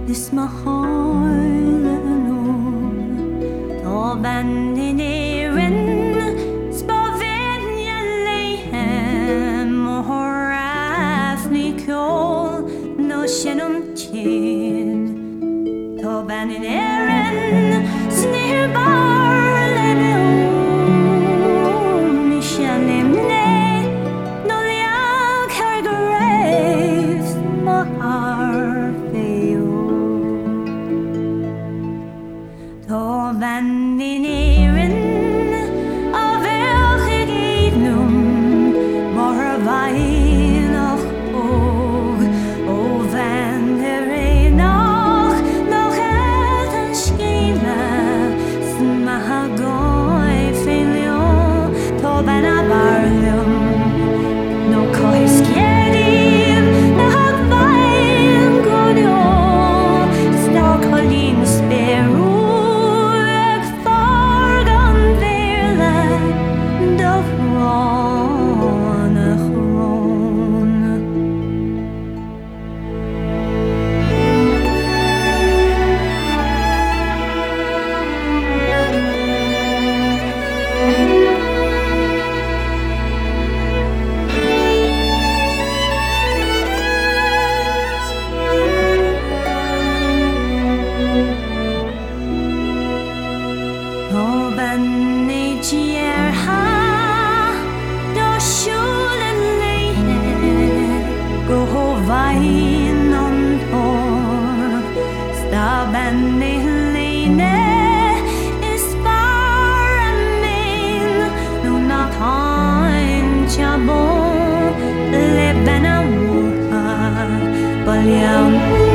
is my heart Ta benden erin Spaven yellehem Morafni kjol No kjennom tid Ta benden erin Snirbar lene Mi kjennem ne Nolja kargreif Ma harfeo Ta benden erin Av elchig egnum Bara veinach og O vender einach Noch helt en skrive Sma ha goi feilio Ta bena barlum No koi skjedim Na hag vein godio Sta kolin speru Bon, le ben amour,